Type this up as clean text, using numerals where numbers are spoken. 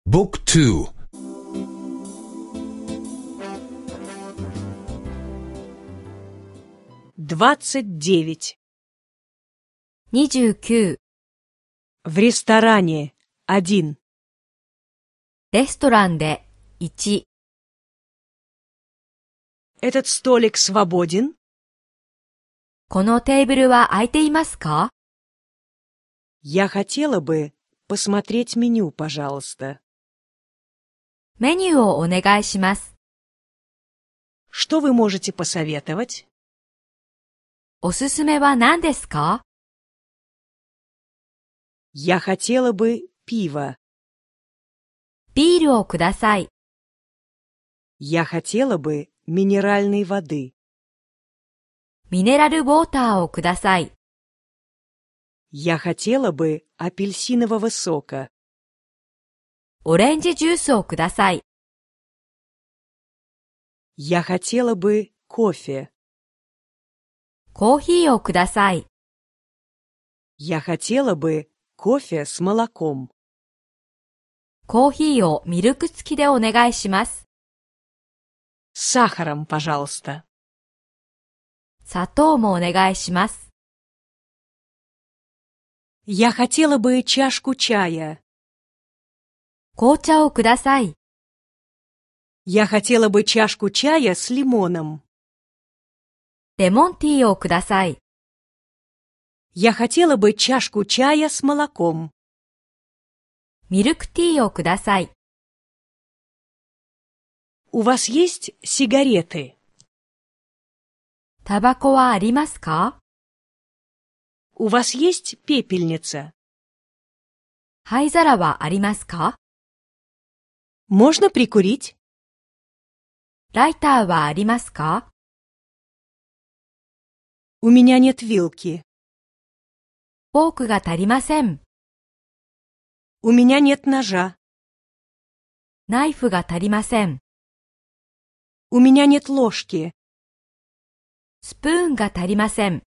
Book 2. 29. 29. В ресторане 1. レストランで1。 Этот столик свободен? このテーブルは空いていますか？ Я хотела бы посмотреть меню, пожалуйста. メニューをお願いします。 Что вы можете посоветовать? おすすめは何ですか？ Я хотела бы пиво. ビールをください。 Я хотела бы минеральной воды. ミネラルウォーターをください。 Я хотела бы апельсинового сока. オレンジジュースをください。 Я хотела бы кофе. コーヒーをください。 Я хотела бы кофе с молоком. コーヒーをミルク付きでお願いします。 С сахаром, пожалуйста. 砂糖もお願いします。 Я хотела бы чашку чая. 紅茶をください。 Я хотела бы чашку чая с лимоном. レモンティーをください。 Я хотела бы чашку чая с молоком. ミルクティーをください。 У вас есть сигареты? タバコはありますか？ У вас есть пепельница? 灰皿はありますか？ Можно прикурить? ライターはありますか？ У меня нет вилки. フォークが足りません。 У меня нет ножа. ナイフが足りません。 У меня нет ложки. スプーンが足りません。